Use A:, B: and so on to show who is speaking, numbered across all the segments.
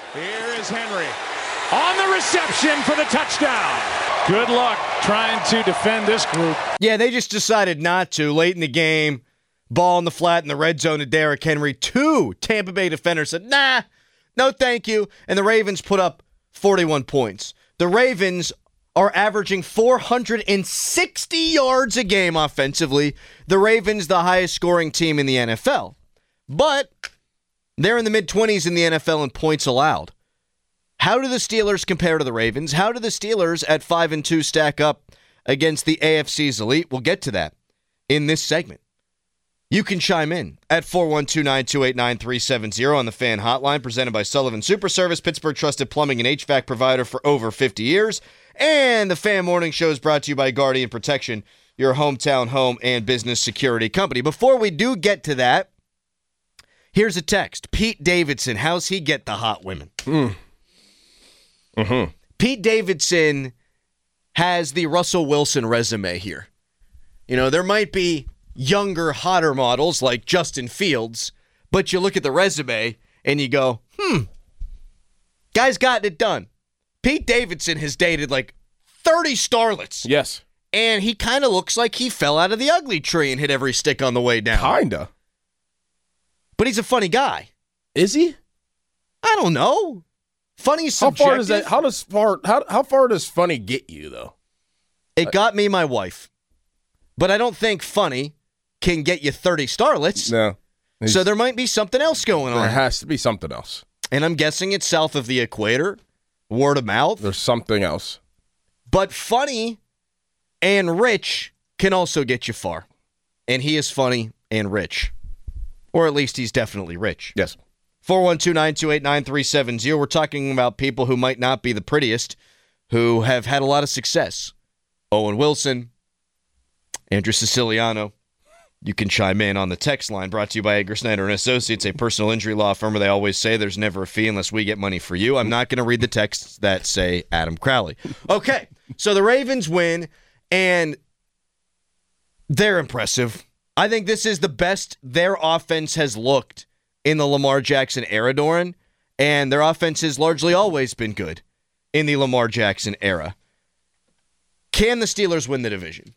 A: Here is Henry on the reception for the touchdown. Good luck trying to defend this group.
B: Yeah, they just decided not to. Late in the game, ball in the flat in the red zone to Derrick Henry. 2 Tampa Bay defenders said, nah, no thank you. And the Ravens put up 41 points. The Ravens are averaging 460 yards a game offensively. The Ravens, the highest scoring team in the NFL. But they're in the mid-20s in the NFL in points allowed. How do the Steelers compare to the Ravens? How do the Steelers at 5-2 stack up against the AFC's elite? We'll get to that in this segment. You can chime in at 412-928-9370 on the Fan Hotline, presented by Sullivan Super Service, Pittsburgh trusted plumbing and HVAC provider for over 50 years. And the Fan Morning Show is brought to you by Guardian Protection, your hometown home and business security company. Before we do get to that, here's a text. Pete Davidson, how's he get the hot women? Pete Davidson has the Russell Wilson resume here. You know, there might be younger, hotter models like Justin Fields, but you look at the resume and you go, guy's gotten it done. Pete Davidson has dated like 30 starlets.
C: Yes.
B: And he kind of looks like he fell out of the ugly tree and hit every stick on the way down.
C: Kinda.
B: But he's a funny guy.
C: Is he?
B: I don't know. Funny is subjective.
C: How far does that? How far does funny get you though?
B: It got me my wife. But I don't think funny can get you 30 starlets.
C: No.
B: So there might be something else going on.
C: There has to be something else.
B: And I'm guessing it's south of the equator. Word of mouth.
C: There's something else.
B: But funny and rich can also get you far. And he is funny and rich. Or at least he's definitely rich.
C: Yes.
B: 412-928-9370. We're talking about people who might not be the prettiest, who have had a lot of success. Owen Wilson, Andrew Siciliano. You can chime in on the text line, brought to you by Edgar Snyder & Associates, a personal injury law firm where they always say there's never a fee unless we get money for you. I'm not going to read the texts that say Adam Crowley. Okay, so the Ravens win, and they're impressive. I think this is the best their offense has looked in the Lamar Jackson era, Doran, and their offense has largely always been good in the Lamar Jackson era. Can the Steelers win the division?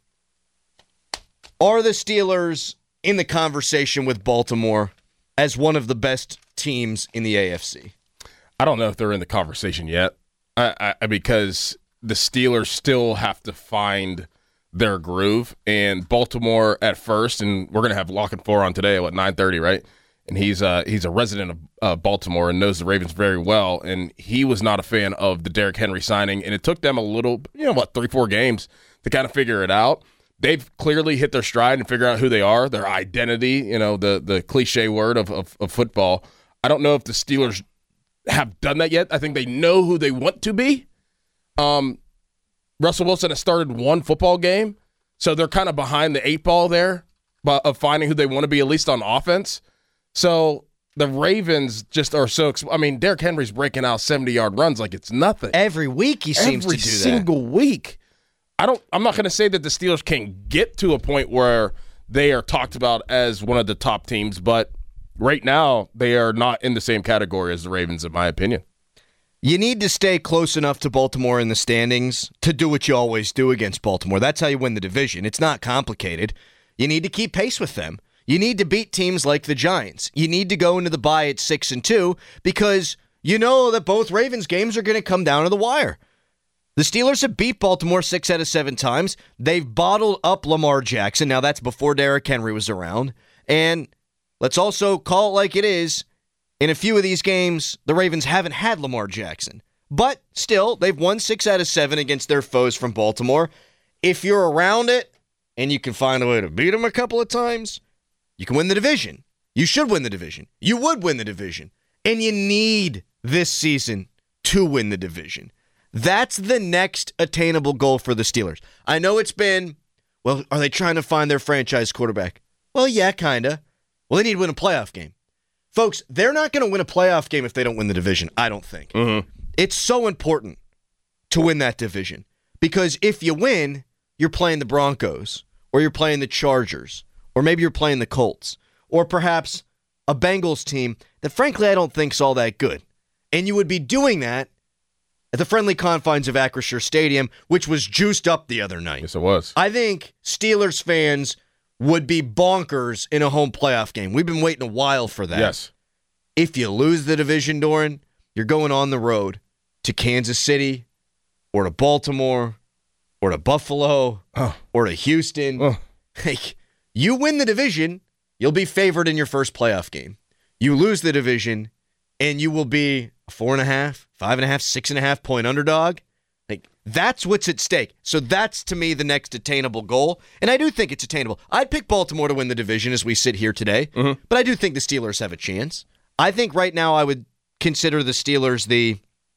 B: Are the Steelers in the conversation with Baltimore as one of the best teams in the AFC?
C: I don't know if they're in the conversation yet, because the Steelers still have to find their groove, and Baltimore at first, and we're going to have Lock and Four on today at 9:30, right? And he's a resident of Baltimore and knows the Ravens very well, and he was not a fan of the Derrick Henry signing, and it took them a little, 3-4 games to kind of figure it out. They've clearly hit their stride and figure out who they are, their identity, the cliche word of football. I don't know if the Steelers have done that yet. I think they know who they want to be. Russell Wilson has started one football game, so they're kind of behind the 8 ball there of finding who they want to be, at least on offense. So the Ravens just are so Derrick Henry's breaking out 70-yard runs like it's nothing.
B: Every week he seems to do that.
C: Every single week. I'm not going to say that the Steelers can get to a point where they are talked about as one of the top teams, but right now they are not in the same category as the Ravens, in my opinion.
B: You need to stay close enough to Baltimore in the standings to do what you always do against Baltimore. That's how you win the division. It's not complicated. You need to keep pace with them. You need to beat teams like the Giants. You need to go into the bye at 6-2 because you know that both Ravens games are going to come down to the wire. The Steelers have beat Baltimore 6 out of 7 times. They've bottled up Lamar Jackson. Now, that's before Derrick Henry was around. And let's also call it like it is. In a few of these games, the Ravens haven't had Lamar Jackson. But still, they've won 6 out of 7 against their foes from Baltimore. If you're around it and you can find a way to beat them a couple of times, you can win the division. You should win the division. You would win the division. And you need this season to win the division. That's the next attainable goal for the Steelers. I know it's been, are they trying to find their franchise quarterback? Well, yeah, kind of. Well, they need to win a playoff game. Folks, they're not going to win a playoff game if they don't win the division, I don't think.
C: Mm-hmm.
B: It's so important to win that division because if you win, you're playing the Broncos or you're playing the Chargers or maybe you're playing the Colts or perhaps a Bengals team that, frankly, I don't think is all that good. And you would be doing that at the friendly confines of Acrisure Stadium, which was juiced up the other night.
C: Yes, it was.
B: I think Steelers fans would be bonkers in a home playoff game. We've been waiting a while for that.
C: Yes.
B: If you lose the division, Doran, you're going on the road to Kansas City or to Baltimore or to Buffalo or to Houston. Hey, you win the division, you'll be favored in your first playoff game. You lose the division, and you will be a 4.5, 5.5, 6.5 point underdog. Like, that's what's at stake. So that's, to me, the next attainable goal. And I do think it's attainable. I'd pick Baltimore to win the division as we sit here today, but I do think the Steelers have a chance. I think right now I would consider the Steelers the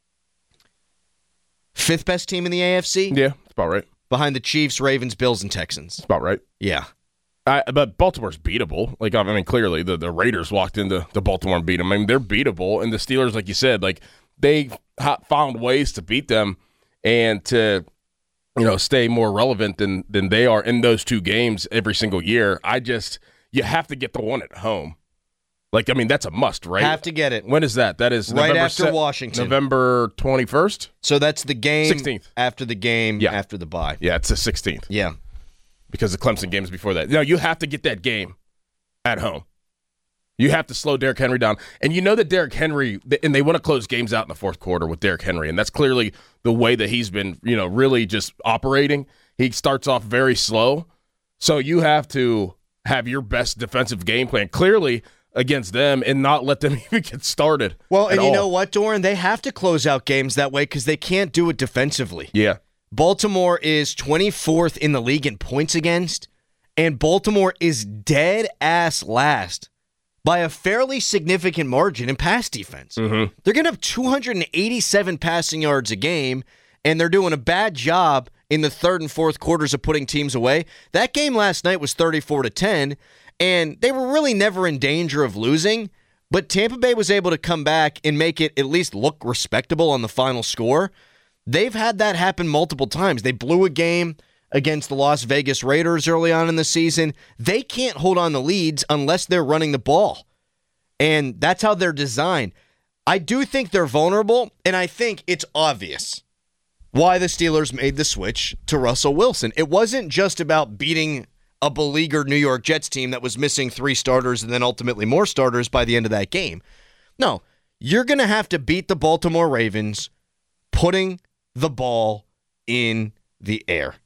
B: 5th best team in the AFC.
C: Yeah, that's about right.
B: Behind the Chiefs, Ravens, Bills, and Texans.
C: That's about right.
B: Yeah.
C: But Baltimore's beatable. Like, I mean, clearly the Raiders walked into Baltimore and beat them. I mean, they're beatable. And the Steelers, like you said, like they found ways to beat them and to, stay more relevant than they are in those two games every single year. You have to get the one at home. Like, I mean, that's a must, right?
B: Have to get it.
C: When is that? That is
B: right
C: November
B: after Washington.
C: November 21st?
B: So that's the game
C: 16th.
B: After the game, after the bye.
C: Yeah, it's the 16th.
B: Yeah.
C: Because the Clemson game is before that. No, you have to get that game at home. You have to slow Derrick Henry down. And you know that Derrick Henry, and they want to close games out in the fourth quarter with Derrick Henry, and that's clearly the way that he's been, really just operating. He starts off very slow. So you have to have your best defensive game plan clearly against them and not let them even get started.
B: Well, and you know what, Doran? They have to close out games that way because they can't do it defensively.
C: Yeah.
B: Baltimore is 24th in the league in points against, and Baltimore is dead ass last by a fairly significant margin in pass defense.
C: Mm-hmm.
B: They're going to have 287 passing yards a game, and they're doing a bad job in the third and fourth quarters of putting teams away. That game last night was 34-10, and they were really never in danger of losing, but Tampa Bay was able to come back and make it at least look respectable on the final score. They've had that happen multiple times. They blew a game against the Las Vegas Raiders early on in the season. They can't hold on to leads unless they're running the ball. And that's how they're designed. I do think they're vulnerable, and I think it's obvious why the Steelers made the switch to Russell Wilson. It wasn't just about beating a beleaguered New York Jets team that was missing 3 starters and then ultimately more starters by the end of that game. No, you're going to have to beat the Baltimore Ravens putting the ball in the air.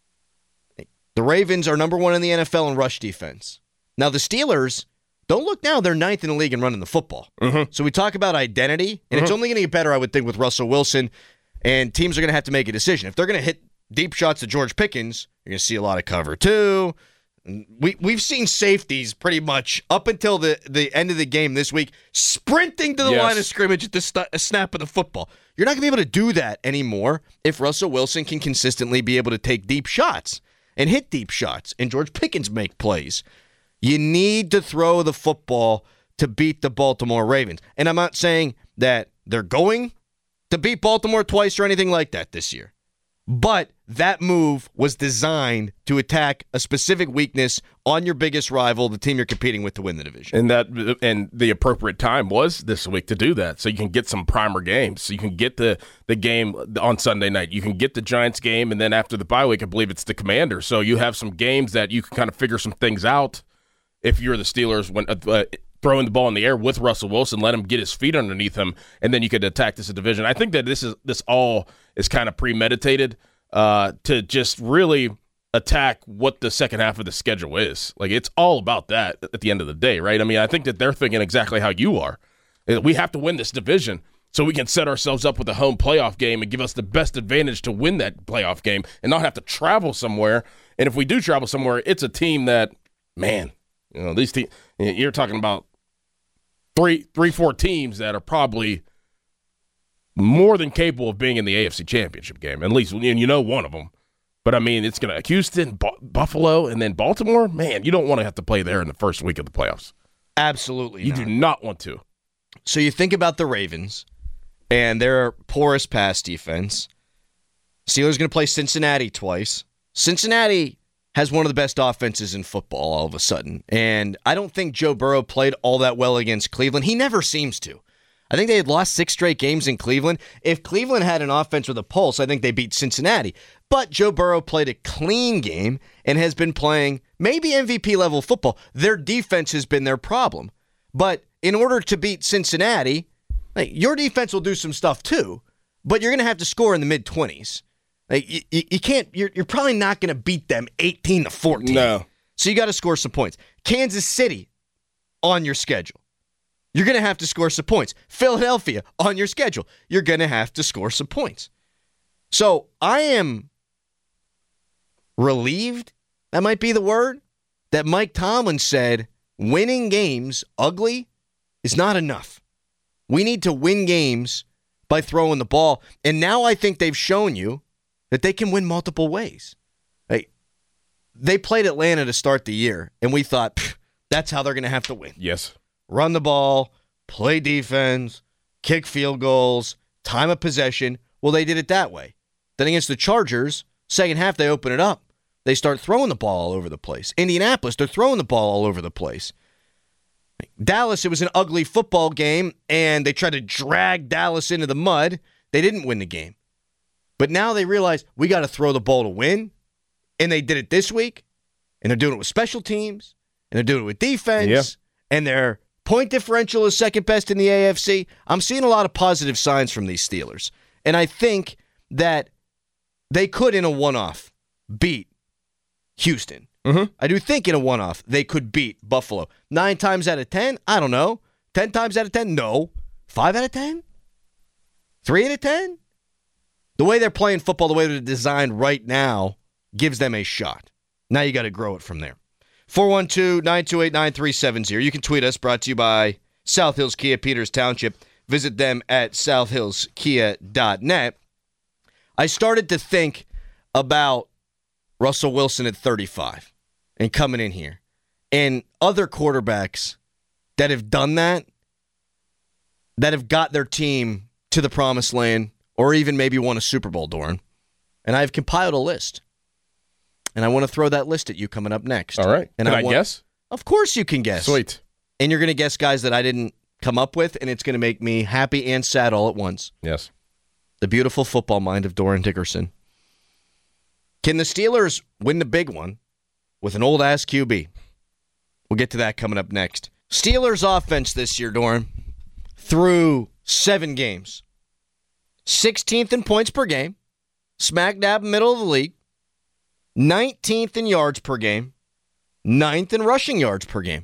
B: The Ravens are number 1 in the NFL in rush defense. Now, the Steelers, don't look now, they're 9th in the league in running the football.
C: Mm-hmm.
B: So we talk about identity, and it's only going to get better, I would think, with Russell Wilson, and teams are going to have to make a decision. If they're going to hit deep shots to George Pickens, you're going to see a lot of cover two. We've seen safeties pretty much up until the end of the game this week sprinting to the line of scrimmage at the snap of the football. You're not going to be able to do that anymore if Russell Wilson can consistently be able to take deep shots and hit deep shots and George Pickens make plays. You need to throw the football to beat the Baltimore Ravens. And I'm not saying that they're going to beat Baltimore twice or anything like that this year. But that move was designed to attack a specific weakness on your biggest rival, the team you're competing with to win the division.
C: And the appropriate time was this week to do that, so you can get some primer games. So you can get the game on Sunday night. You can get the Giants game, and then after the bye week, I believe it's the Commanders. So you have some games that you can kind of figure some things out if you're the Steelers when throwing the ball in the air with Russell Wilson, let him get his feet underneath him, and then you could attack this division. I think that this all is kind of premeditated to just really attack what the second half of the schedule is. Like, it's all about that at the end of the day, right? I mean, I think that they're thinking exactly how you are. We have to win this division so we can set ourselves up with a home playoff game and give us the best advantage to win that playoff game and not have to travel somewhere. And if we do travel somewhere, it's a team that, man, these teams, you're talking about four teams that are probably more than capable of being in the AFC Championship game. At least, one of them. But, I mean, it's going to Houston, Buffalo, and then Baltimore. Man, you don't want to have to play there in the first week of the playoffs.
B: Absolutely
C: You do not want to.
B: So you think about the Ravens and their porous pass defense. Steelers going to play Cincinnati twice. Cincinnati has one of the best offenses in football all of a sudden. And I don't think Joe Burrow played all that well against Cleveland. He never seems to. I think they had lost 6 straight games in Cleveland. If Cleveland had an offense with a pulse, I think they beat Cincinnati. But Joe Burrow played a clean game and has been playing maybe MVP-level football. Their defense has been their problem. But in order to beat Cincinnati, your defense will do some stuff too, but you're going to have to score in the mid-20s. You can't. You're probably not going to beat them 18-14.
C: No.
B: So you got to score some points. Kansas City on your schedule. You're going to have to score some points. Philadelphia on your schedule. You're going to have to score some points. So I am relieved, that might be the word, that Mike Tomlin said winning games ugly is not enough. We need to win games by throwing the ball. And now I think they've shown you that they can win multiple ways. They played Atlanta to start the year, and we thought, that's how they're going to have to win.
C: Yes.
B: Run the ball, play defense, kick field goals, time of possession. Well, they did it that way. Then against the Chargers, second half, they open it up. They start throwing the ball all over the place. Indianapolis, they're throwing the ball all over the place. Dallas, it was an ugly football game, and they tried to drag Dallas into the mud. They didn't win the game. But now they realize we got to throw the ball to win, and they did it this week, and they're doing it with special teams, and they're doing it with defense, and their point differential is second best in the AFC. I'm seeing a lot of positive signs from these Steelers, and I think that they could, in a one-off, beat Houston.
C: Mm-hmm.
B: I do think in a one-off they could beat Buffalo. 9 times out of 10? I don't know. 10 times out of 10? No. 5 out of 10? 3 out of 10? The way they're playing football, the way they're designed right now, gives them a shot. Now you got to grow it from there. 412-928-9370. You can tweet us, brought to you by South Hills Kia, Peters Township. Visit them at southhillskia.net. I started to think about Russell Wilson at 35 and coming in here. And other quarterbacks that have done that have got their team to the promised land or even maybe won a Super Bowl, Doran. And I've compiled a list. And I want to throw that list at you coming up next.
C: All right.
B: And
C: Can I guess?
B: Of course you can guess.
C: Sweet.
B: And you're going to guess guys that I didn't come up with, and it's going to make me happy and sad all at once.
C: Yes.
B: The beautiful football mind of Doran Dickerson. Can the Steelers win the big one with an old-ass QB? We'll get to that coming up next. Steelers offense this year, Doran, through 7 games. 16th in points per game, smack dab middle of the league. 19th in yards per game, 9th in rushing yards per game.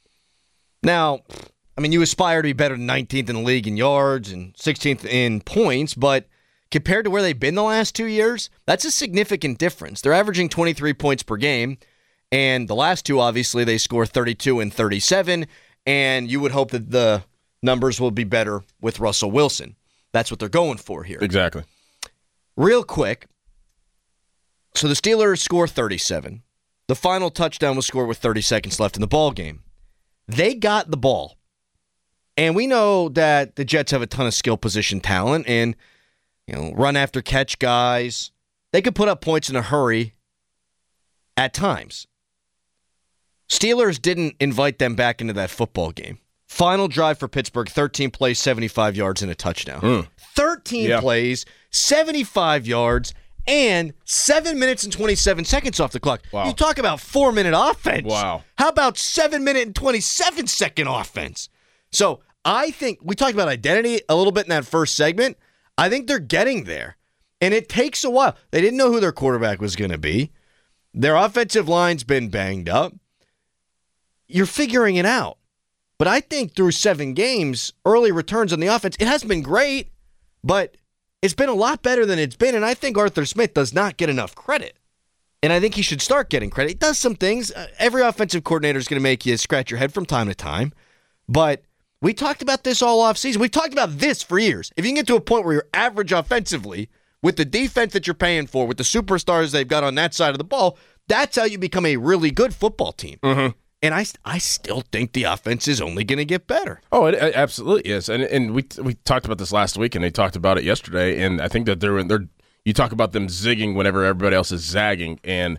B: Now, I mean, you aspire to be better than 19th in the league in yards and 16th in points, but compared to where they've been the last 2 years, that's a significant difference. They're averaging 23 points per game, and the last 2, obviously, they score 32 and 37, and you would hope that the numbers will be better with Russell Wilson. That's what they're going for here.
C: Exactly.
B: Real quick, so the Steelers score 37. The final touchdown was scored with 30 seconds left in the ball game. They got the ball. And we know that the Jets have a ton of skill position talent and run after catch guys. They could put up points in a hurry at times. Steelers didn't invite them back into that football game. Final drive for Pittsburgh, 13 plays, 75 yards, and a touchdown. 13 plays, 75 yards, and 7 minutes and 27 seconds off the clock.
C: Wow.
B: You talk about 4-minute offense.
C: Wow.
B: How about 7-minute and 27-second offense? So I think we talked about identity a little bit in that first segment. I think they're getting there. And it takes a while. They didn't know who their quarterback was going to be. Their offensive line's been banged up. You're figuring it out. But I think through 7 games, early returns on the offense, it hasn't been great, but it's been a lot better than it's been, and I think Arthur Smith does not get enough credit. And I think he should start getting credit. He does some things. Every offensive coordinator is going to make you scratch your head from time to time. But we talked about this all offseason. We've talked about this for years. If you can get to a point where you're average offensively, with the defense that you're paying for, with the superstars they've got on that side of the ball, that's how you become a really good football team.
C: Mm-hmm.
B: And I still think the offense is only going to get better.
C: Oh, it absolutely is. And we talked about this last week, and they talked about it yesterday. And I think that they're you talk about them zigging whenever everybody else is zagging, and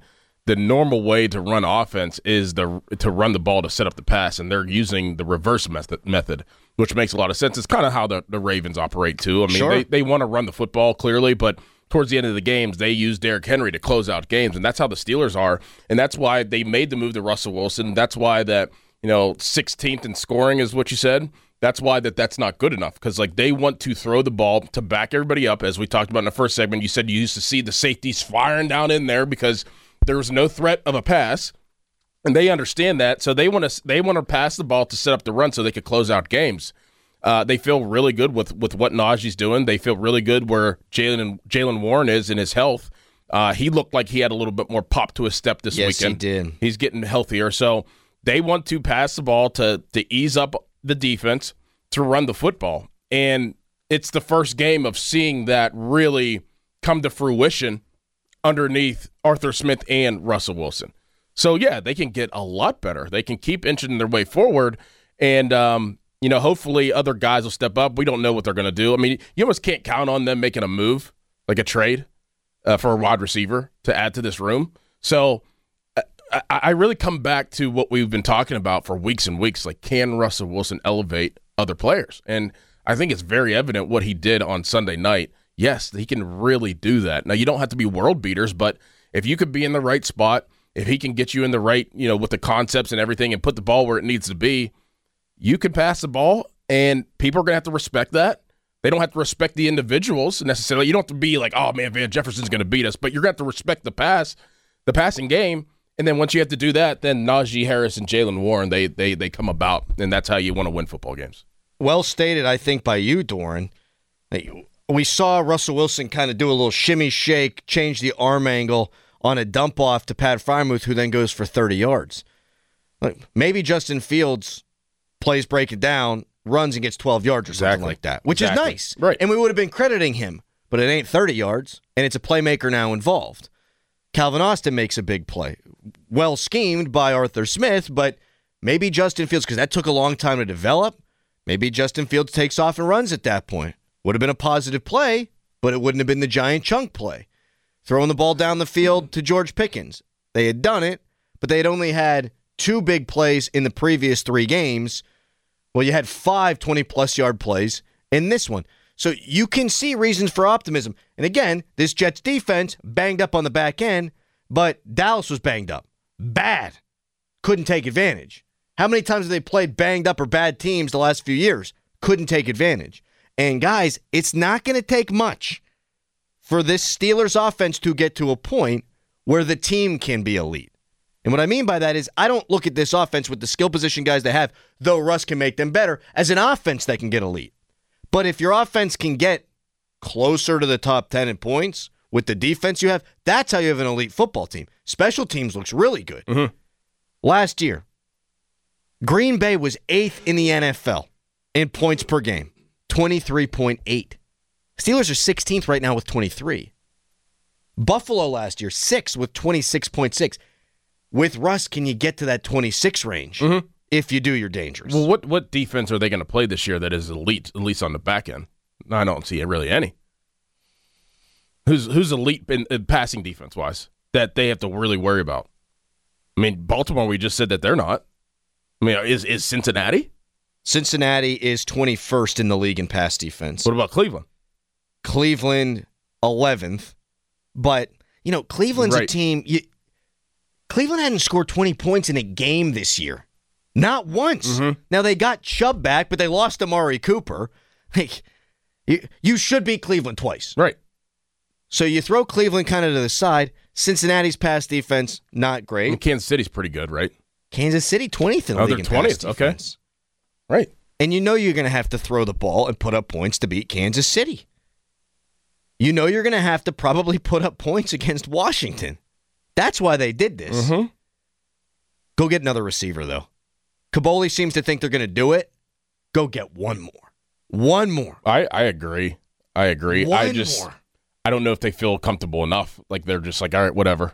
C: the normal way to run offense is to run the ball to set up the pass, and they're using the reverse method, which makes a lot of sense. It's kind of how the Ravens operate too. I mean,
B: sure.
C: they want to run the football clearly, but towards the end of the games, they use Derrick Henry to close out games, and that's how the Steelers are, and that's why they made the move to Russell Wilson. That's why that 16th in scoring is what you said. That's why that's not good enough, because they want to throw the ball to back everybody up. As we talked about in the first segment, you said you used to see the safeties firing down in there because there was no threat of a pass, and they understand that. So they want to pass the ball to set up the run so they could close out games. They feel really good with what Najee's doing. They feel really good where Jaylen Warren is in his health. He looked like he had a little bit more pop to his step this weekend.
B: Yes, he did.
C: He's getting healthier. So they want to pass the ball to ease up the defense, to run the football. And it's the first game of seeing that really come to fruition underneath Arthur Smith and Russell Wilson. So, yeah, they can get a lot better. They can keep inching their way forward, and, hopefully other guys will step up. We don't know what they're going to do. I mean, you almost can't count on them making a move, like a trade for a wide receiver to add to this room. So I really come back to what we've been talking about for weeks and weeks, like, can Russell Wilson elevate other players? And I think it's very evident what he did on Sunday night. Yes, he can really do that. Now, you don't have to be world beaters, but if you could be in the right spot, if he can get you in the right, with the concepts and everything and put the ball where it needs to be, you can pass the ball, and people are going to have to respect that. They don't have to respect the individuals necessarily. You don't have to be like, oh, man, Van Jefferson's going to beat us, but you're going to have to respect the passing game. And then once you have to do that, then Najee Harris and Jaylen Warren, they come about, and that's how you want to win football games.
B: Well stated, I think, by you, Doran. We saw Russell Wilson kind of do a little shimmy shake, change the arm angle on a dump off to Pat Freiermuth, who then goes for 30 yards. Maybe Justin Fields plays break it down, runs and gets 12 yards or something like that, which is nice.
C: Right.
B: And we would have been crediting him, but it ain't 30 yards, and it's a playmaker now involved. Calvin Austin makes a big play. Well schemed by Arthur Smith, but maybe Justin Fields, because that took a long time to develop, maybe Justin Fields takes off and runs at that point. Would have been a positive play, but it wouldn't have been the giant chunk play. Throwing the ball down the field to George Pickens. They had done it, but they had only had 2 big plays in the previous 3 games. Well, you had 5 20-plus yard plays in this one. So you can see reasons for optimism. And again, this Jets defense banged up on the back end, but Dallas was banged up. Bad. Couldn't take advantage. How many times have they played banged up or bad teams the last few years? Couldn't take advantage. And guys, it's not going to take much for this Steelers offense to get to a point where the team can be elite. And what I mean by that is I don't look at this offense with the skill position guys they have, though Russ can make them better, as an offense that can get elite. But if your offense can get closer to the top 10 in points with the defense you have, that's how you have an elite football team. Special teams looks really good.
C: Mm-hmm.
B: Last year, Green Bay was 8th in the NFL in points per game, 23.8. Steelers are 16th right now with 23. Buffalo last year, 6th with 26.6. With Russ, can you get to that 26 range?
C: Mm-hmm.
B: If you do, you're dangerous.
C: Well, what defense are they going to play this year that is elite, at least on the back end? I don't see really any. Who's elite in passing defense-wise that they have to really worry about? I mean, Baltimore, we just said that they're not. I mean, is Cincinnati?
B: Cincinnati is 21st in the league in pass defense.
C: What about Cleveland?
B: Cleveland, 11th. But, Cleveland's a team. Cleveland hadn't scored 20 points in a game this year. Not once.
C: Mm-hmm.
B: Now, they got Chubb back, but they lost Amari Cooper. You should beat Cleveland twice.
C: Right.
B: So you throw Cleveland kind of to the side. Cincinnati's pass defense, not great.
C: And Kansas City's pretty good, right?
B: Kansas City, 20th in the league in pass defense.
C: Okay. Right.
B: And you're going to have to throw the ball and put up points to beat Kansas City. You're going to have to probably put up points against Washington. That's why they did this.
C: Mm-hmm.
B: Go get another receiver, though. Kaboli seems to think they're going to do it. Go get one more. One more.
C: I agree.
B: One more.
C: I don't know if they feel comfortable enough. Like, they're just like, all right, whatever.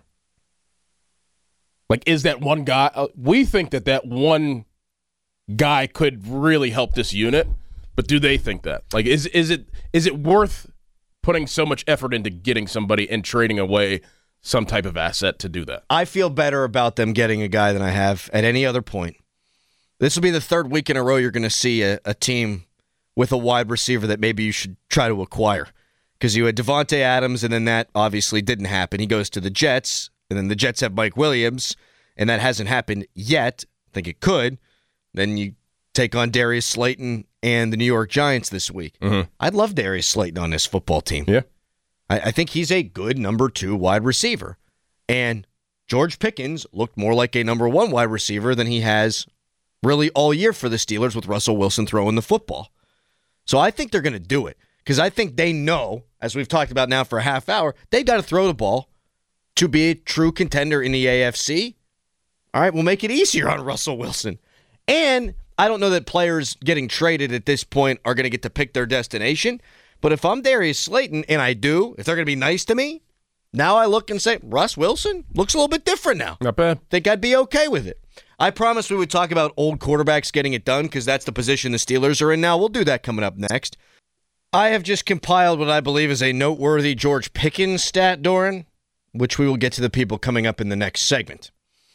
C: Like, is that one guy? We think that one guy could really help this unit, but do they think that? Like, is it worth putting so much effort into getting somebody and trading away some type of asset to do that.
B: I feel better about them getting a guy than I have at any other point. This will be the third week in a row you're going to see a team with a wide receiver that maybe you should try to acquire. Because you had Devontae Adams, and then that obviously didn't happen. He goes to the Jets, and then the Jets have Mike Williams, and that hasn't happened yet. I think it could. Then you take on Darius Slayton and the New York Giants this week.
C: Mm-hmm.
B: I'd love Darius Slayton on this football team.
C: Yeah.
B: I think he's a good number 2 wide receiver. And George Pickens looked more like a number 1 wide receiver than he has really all year for the Steelers with Russell Wilson throwing the football. So I think they're going to do it because I think they know, as we've talked about now for a half hour, they've got to throw the ball to be a true contender in the AFC. All right, we'll make it easier on Russell Wilson. And I don't know that players getting traded at this point are going to get to pick their destination. But if I'm Darius Slayton, and I do, if they're going to be nice to me, now I look and say, Russ Wilson looks a little bit different now.
C: Not bad.
B: Think I'd be okay with it. I promised we would talk about old quarterbacks getting it done because that's the position the Steelers are in now. We'll do that coming up next. I have just compiled what I believe is a noteworthy George Pickens stat, Doran, which we will get to the people coming up in the next segment.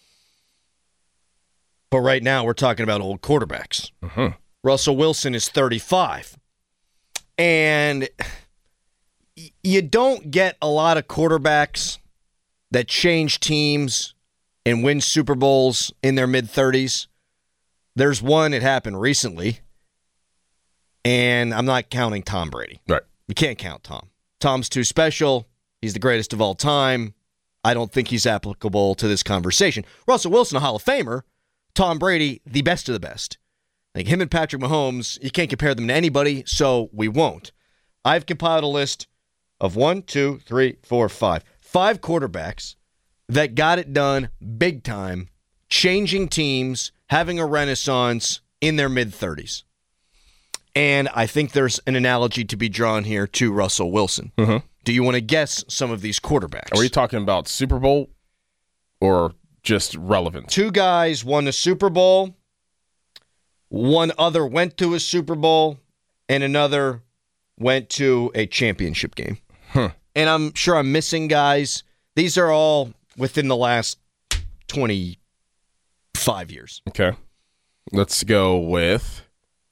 B: But right now, we're talking about old quarterbacks.
C: Mm-hmm.
B: Russell Wilson is 35. And you don't get a lot of quarterbacks that change teams and win Super Bowls in their mid-30s. There's one, it happened recently, and I'm not counting Tom Brady.
C: Right.
B: You can't count Tom. Tom's too special. He's the greatest of all time. I don't think he's applicable to this conversation. Russell Wilson, a Hall of Famer. Tom Brady, the best of the best. Like him and Patrick Mahomes, you can't compare them to anybody, so we won't. I've compiled a list of 5 quarterbacks that got it done big time, changing teams, having a renaissance in their mid-30s. And I think there's an analogy to be drawn here to Russell Wilson.
C: Mm-hmm.
B: Do you want to guess some of these quarterbacks?
C: Are we talking about Super Bowl or just relevant?
B: 2 guys won a Super Bowl. 1 other went to a Super Bowl, and another went to a championship game.
C: Huh.
B: And I'm sure I'm missing guys. These are all within the last 25 years.
C: Okay. Let's go with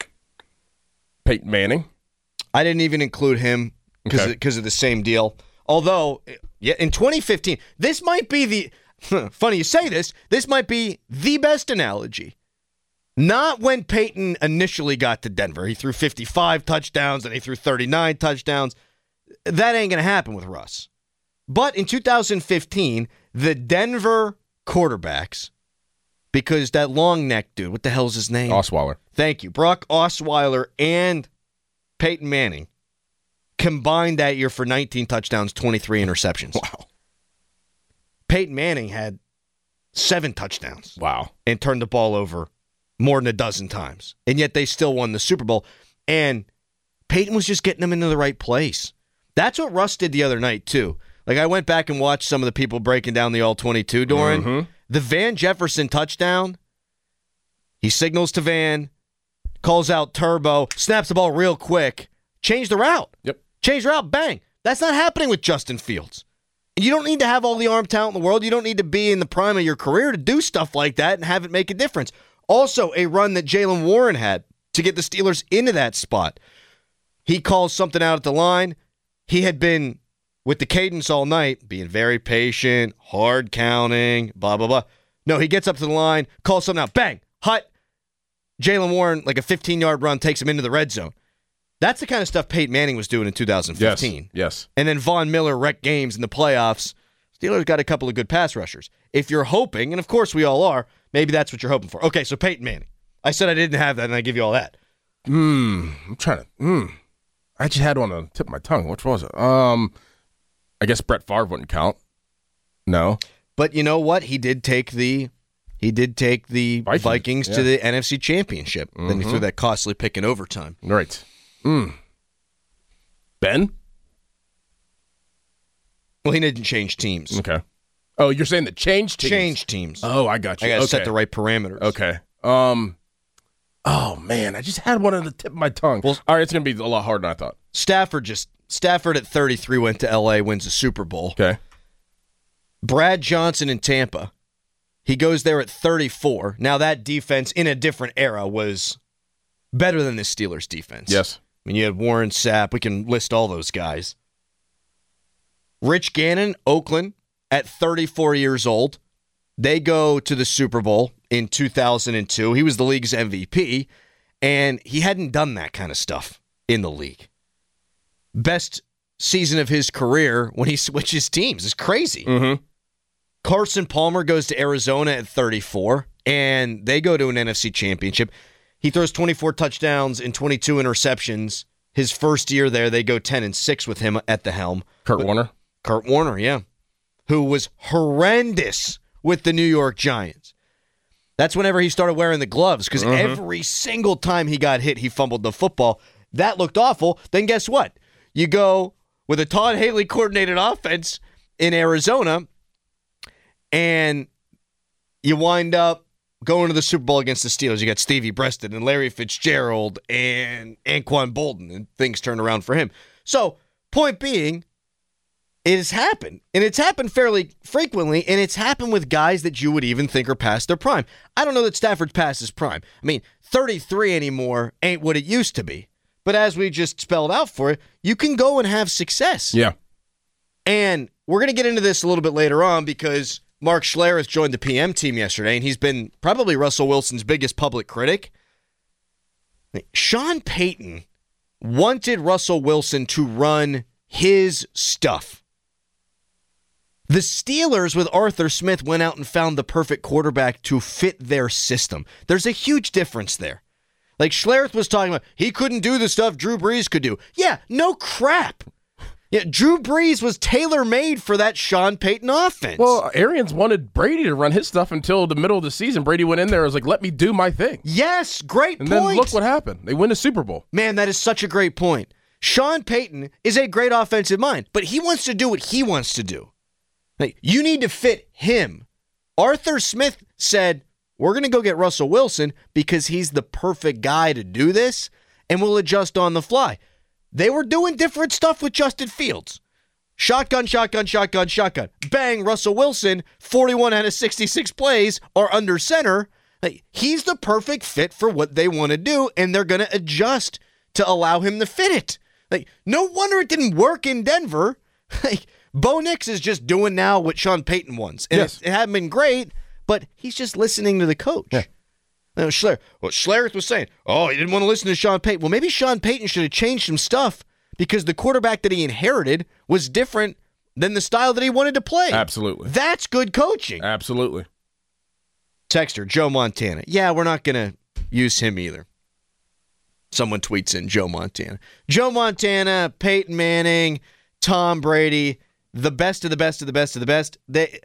C: Peyton Manning.
B: I didn't even include him because of the same deal. Although, yeah, in 2015, this might be the funny you say this might be the best analogy. Not when Peyton initially got to Denver. He threw 55 touchdowns and he threw 39 touchdowns. That ain't going to happen with Russ. But in 2015, the Denver quarterbacks, because that long neck dude, what the hell's his name?
C: Osweiler.
B: Thank you. Brock Osweiler and Peyton Manning combined that year for 19 touchdowns, 23 interceptions.
C: Wow.
B: Peyton Manning had 7 touchdowns.
C: Wow.
B: And turned the ball over more than a dozen times. And yet they still won the Super Bowl. And Peyton was just getting them into the right place. That's what Russ did the other night, too. Like, I went back and watched some of the people breaking down the All-22, Doran.
C: Mm-hmm.
B: The Van Jefferson touchdown, he signals to Van, calls out Turbo, snaps the ball real quick, changed the route.
C: Yep.
B: Changed the route, bang. That's not happening with Justin Fields. And you don't need to have all the arm talent in the world. You don't need to be in the prime of your career to do stuff like that and have it make a difference. Also, a run that Jaylen Warren had to get the Steelers into that spot. He calls something out at the line. He had been with the cadence all night, being very patient, hard counting, blah, blah, blah. No, he gets up to the line, calls something out, bang, hut. Jaylen Warren, like a 15-yard run, takes him into the red zone. That's the kind of stuff Peyton Manning was doing in 2015.
C: Yes.
B: And then Von Miller wrecked games in the playoffs. Steelers got a couple of good pass rushers. If you're hoping, and of course we all are, maybe that's what you're hoping for. Okay, so Peyton Manning. I said I didn't have that, and I give you all that.
C: I'm trying to. I just had one on the tip of my tongue. Which was it? I guess Brett Favre wouldn't count. No.
B: But you know what? He did take the Vikings to the NFC Championship. Mm-hmm. Then he threw that costly pick in overtime.
C: Right. Ben?
B: Well, he didn't change teams.
C: Okay. Oh, you're saying that change teams?
B: Change teams.
C: Oh, I got you.
B: I got to set the right parameters.
C: Okay. Oh, man, I just had one on the tip of my tongue. Well, all right, it's going to be a lot harder than I thought.
B: Stafford at 33 went to L.A., wins a Super Bowl.
C: Okay.
B: Brad Johnson in Tampa. He goes there at 34. Now that defense in a different era was better than the Steelers defense.
C: Yes.
B: I mean, you had Warren Sapp. We can list all those guys. Rich Gannon, Oakland, at 34 years old. They go to the Super Bowl in 2002. He was the league's MVP, and he hadn't done that kind of stuff in the league. Best season of his career when he switches teams. It's crazy.
C: Mm-hmm.
B: Carson Palmer goes to Arizona at 34, and they go to an NFC championship. He throws 24 touchdowns and 22 interceptions. His first year there, they go 10-6 with him at the helm.
C: Kurt Warner,
B: yeah. Who was horrendous with the New York Giants. That's whenever he started wearing the gloves, because every single time he got hit, he fumbled the football. That looked awful. Then guess what? You go with a Todd Haley coordinated offense in Arizona, and you wind up going to the Super Bowl against the Steelers. You got Stevie Preston and Larry Fitzgerald and Anquan Bolden, and things turned around for him. So, point being, it has happened, and it's happened fairly frequently, and it's happened with guys that you would even think are past their prime. I don't know that Stafford's past his prime. I mean, 33 anymore ain't what it used to be. But as we just spelled out for you, you can go and have success.
C: Yeah.
B: And we're going to get into this a little bit later on because Mark Schlereth joined the PM team yesterday, and he's been probably Russell Wilson's biggest public critic. Sean Payton wanted Russell Wilson to run his stuff. The Steelers with Arthur Smith went out and found the perfect quarterback to fit their system. There's a huge difference there. Like Schlereth was talking about, he couldn't do the stuff Drew Brees could do. Yeah, no crap. Yeah, Drew Brees was tailor-made for that Sean Payton offense.
C: Well, Arians wanted Brady to run his stuff until the middle of the season. Brady went in there and was like, let me do my thing.
B: Yes, great
C: and
B: point.
C: And then look what happened. They win the Super Bowl.
B: Man, that is such a great point. Sean Payton is a great offensive mind, but he wants to do what he wants to do. Like, you need to fit him. Arthur Smith said, we're going to go get Russell Wilson because he's the perfect guy to do this, and we'll adjust on the fly. They were doing different stuff with Justin Fields. Shotgun, shotgun, shotgun, shotgun. Bang, Russell Wilson, 41 out of 66 plays are under center. Like, he's the perfect fit for what they want to do, and they're going to adjust to allow him to fit it. Like, no wonder it didn't work in Denver. Like, Bo Nix is just doing now what Sean Payton wants. And
C: yes.
B: It hadn't been great, but he's just listening to the coach.
C: Yeah.
B: Now, Schlereth was saying, he didn't want to listen to Sean Payton. Well, maybe Sean Payton should have changed some stuff because the quarterback that he inherited was different than the style that he wanted to play.
C: Absolutely.
B: That's good coaching.
C: Absolutely.
B: Texter, Joe Montana. Yeah, we're not going to use him either. Someone tweets in Joe Montana. Joe Montana, Peyton Manning, Tom Brady, the best of the best of the best of the best.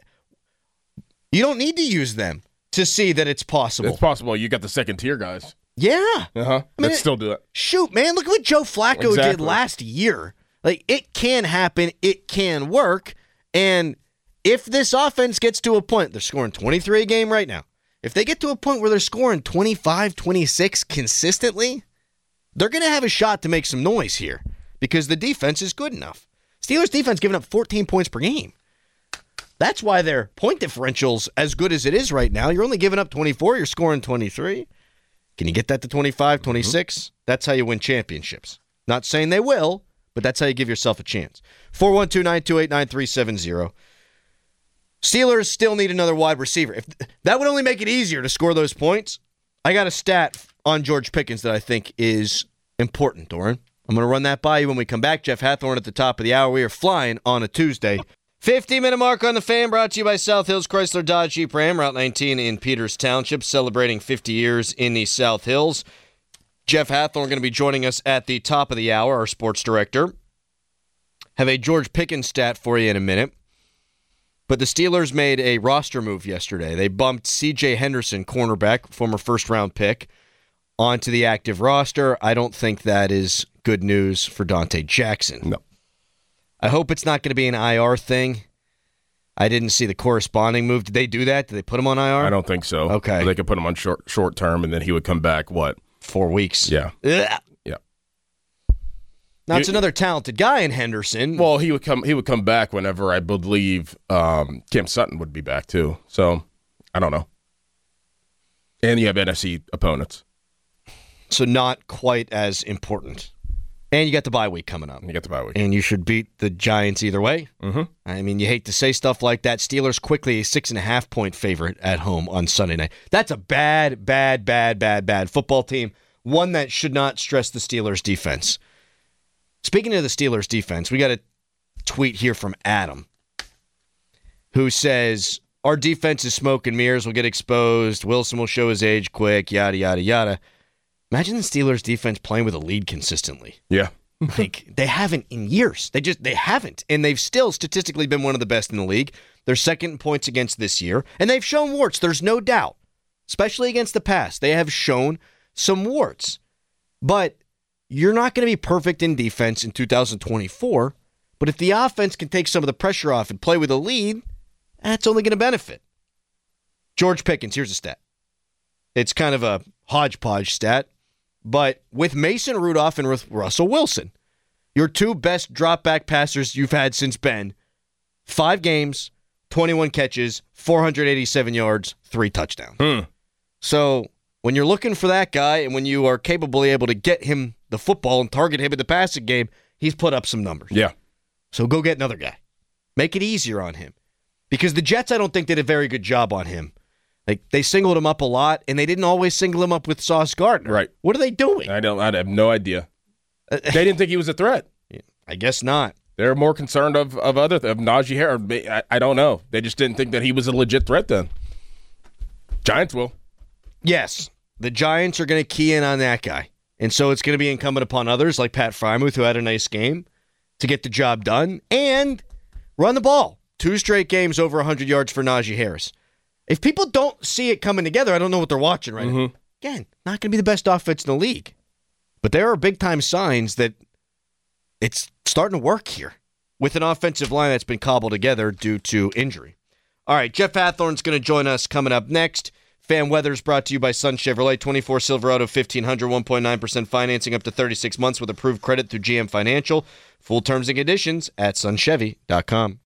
B: You don't need to use them to see that it's possible.
C: It's possible. You got the second tier guys.
B: Yeah.
C: Let's still do it.
B: Shoot, man, look at what Joe Flacco did last year. Like, it can happen. It can work. And if this offense gets to a point, they're scoring 23 a game right now. If they get to a point where they're scoring 25, 26 consistently, they're going to have a shot to make some noise here because the defense is good enough. Steelers defense giving up 14 points per game. That's why their point differential's as good as it is right now. You're only giving up 24. You're scoring 23. Can you get that to 25, 26? Mm-hmm. That's how you win championships. Not saying they will, but that's how you give yourself a chance. 412-928-9370. Steelers still need another wide receiver. If that would only make it easier to score those points. I got a stat on George Pickens that I think is important, Doran. I'm going to run that by you when we come back. Jeff Hathorn at the top of the hour. We are flying on a Tuesday. 50-minute mark on the Fan, brought to you by South Hills Chrysler Dodge Jeep Ram, Route 19 in Peters Township, celebrating 50 years in the South Hills. Jeff Hathorn going to be joining us at the top of the hour, our sports director. Have a George Pickens stat for you in a minute. But the Steelers made a roster move yesterday. They bumped C.J. Henderson, cornerback, former first-round pick, onto the active roster. I don't think that is good news for Dante Jackson.
C: No.
B: I hope it's not going to be an IR thing. I didn't see the corresponding move. Did they do that? Did they put him on IR?
C: I don't think so.
B: Okay.
C: They could put him on short term, and then he would come back,
B: 4 weeks.
C: Yeah.
B: Ugh.
C: Yeah.
B: Now, it's another talented guy in Henderson.
C: Well, he would come back whenever I believe Cam Sutton would be back too. So I don't know. And you have NFC opponents.
B: So not quite as important. And you got the bye week coming up.
C: You got the bye week.
B: And you should beat the Giants either way.
C: Mm-hmm.
B: I mean, you hate to say stuff like that. Steelers quickly a 6.5-point favorite at home on Sunday night. That's a bad football team. One that should not stress the Steelers defense. Speaking of the Steelers defense, we got a tweet here from Adam who says, our defense is smoke and mirrors, will get exposed. Wilson will show his age quick, yada, yada, yada. Imagine the Steelers defense playing with a lead consistently.
C: Yeah.
B: Like, they haven't in years. They haven't. And they've still statistically been one of the best in the league. They're second in points against this year. And they've shown warts, there's no doubt. Especially against the pass. They have shown some warts. But you're not going to be perfect in defense in 2024. But if the offense can take some of the pressure off and play with a lead, that's only going to benefit. George Pickens, here's a stat. It's kind of a hodgepodge stat. But with Mason Rudolph and with Russell Wilson, your two best drop-back passers you've had since Ben, 5 games, 21 catches, 487 yards, 3 touchdowns. So when you're looking for that guy and when you are capably able to get him the football and target him in the passing game, he's put up some numbers.
C: Yeah.
B: So go get another guy. Make it easier on him. Because the Jets, I don't think did a very good job on him. Like, they singled him up a lot, and they didn't always single him up with Sauce Gardner.
C: Right.
B: What are they doing?
C: I have no idea. They didn't think he was a threat.
B: I guess not.
C: They're more concerned of Najee Harris. I don't know. They just didn't think that he was a legit threat then. Giants will.
B: Yes. The Giants are going to key in on that guy. And so it's going to be incumbent upon others like Pat Freiermuth, who had a nice game, to get the job done and run the ball. 2 straight games over 100 yards for Najee Harris. If people don't see it coming together, I don't know what they're watching right now. Again, not going to be the best offense in the league. But there are big-time signs that it's starting to work here with an offensive line that's been cobbled together due to injury. All right, Jeff Hathorn's going to join us coming up next. Fan Weather is brought to you by Sun Chevrolet. 24 Silverado 1500, 1.9% financing up to 36 months with approved credit through GM Financial. Full terms and conditions at sunchevy.com.